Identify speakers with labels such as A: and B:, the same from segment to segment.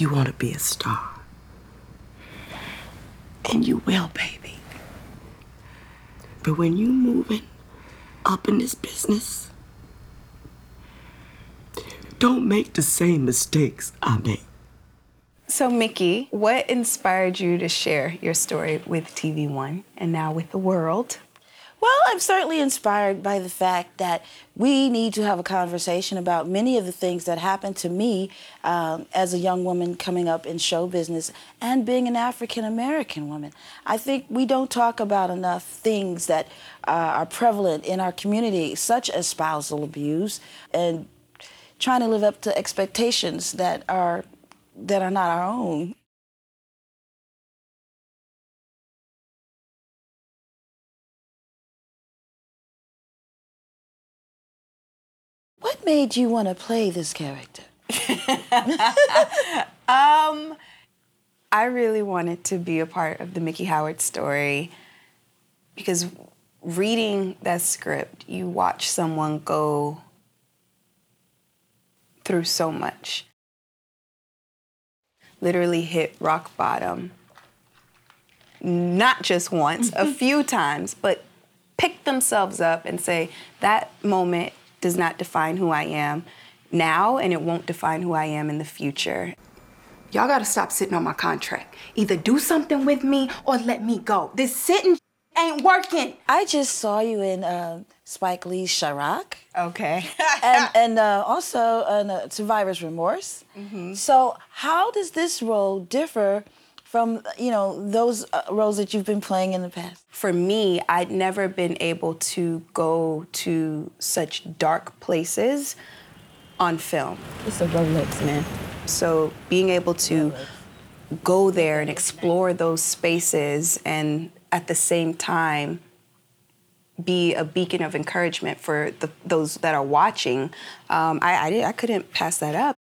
A: you want to be a star. And you will, baby. But when you moving up in this business, don't make the same mistakes I made.
B: So, Mickey, what inspired you to share your story with TV One and now with the world?
C: Well, I'm certainly inspired by the fact that we need to have a conversation about many of the things that happened to me as a young woman coming up in show business and being an African-American woman. I think we don't talk about enough things that are prevalent in our community, such as spousal abuse and trying to live up to expectations that are not our own. What made you want to play this character?
B: I really wanted to be a part of the Mickey Howard story because reading that script, you watch someone go through so much. Literally hit rock bottom. Not just once, a few times, but pick themselves up and say, that moment does not define who I am now, and it won't define who I am in the future. Y'all gotta stop sitting on my contract. Either do something with me or let me go. This sitting ain't working.
C: I just saw you in Spike Lee's Chirac.
B: Okay.
C: and also in Survivor's Remorse. Mm-hmm. So how does this role differ from, those roles that you've been playing in the past?
B: For me, I'd never been able to go to such dark places on film.
C: It's a Rolex, man.
B: So being able to go there and explore those spaces and at the same time be a beacon of encouragement for those that are watching, I couldn't pass that up.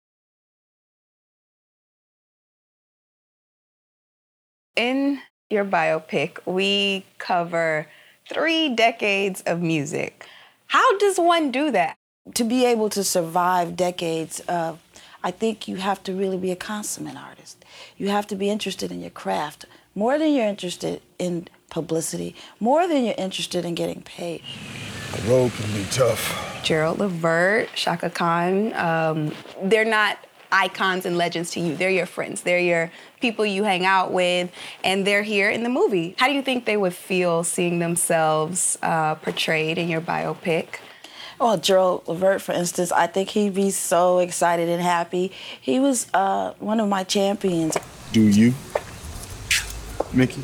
B: In your biopic, we cover 3 decades of music. How does one do that?
C: To be able to survive decades of, I think you have to really be a consummate artist. You have to be interested in your craft, more than you're interested in publicity, more than you're interested in getting paid.
D: The road can be tough.
B: Gerald Levert, Shaka Khan, they're not icons and legends to you. They're your friends. They're your people you hang out with, and they're here in the movie. How do you think they would feel seeing themselves portrayed in your biopic?
C: Well, Gerald Levert, for instance, I think he'd be so excited and happy. He was one of my champions.
D: Do you, Mickey?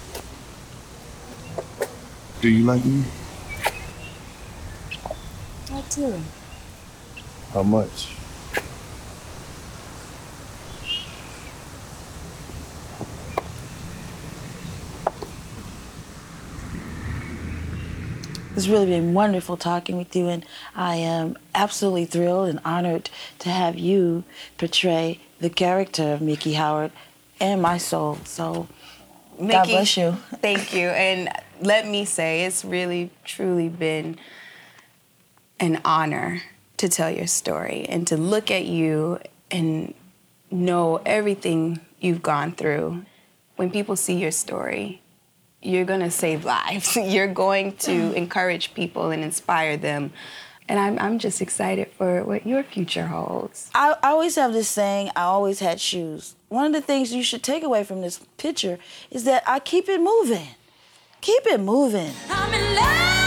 D: Do you like me?
C: I do.
D: How much?
C: It's really been wonderful talking with you, and I am absolutely thrilled and honored to have you portray the character of Mickey Howard and my soul. So, Mickey, God bless you.
B: Thank you. And let me say, it's really, truly been an honor to tell your story and to look at you and know everything you've gone through. When people see your story, you're gonna save lives. You're going to encourage people and inspire them. And I'm just excited for what your future holds.
C: I always have this saying, I always had shoes. One of the things you should take away from this picture is that I keep it moving. Keep it moving.
E: I'm in love.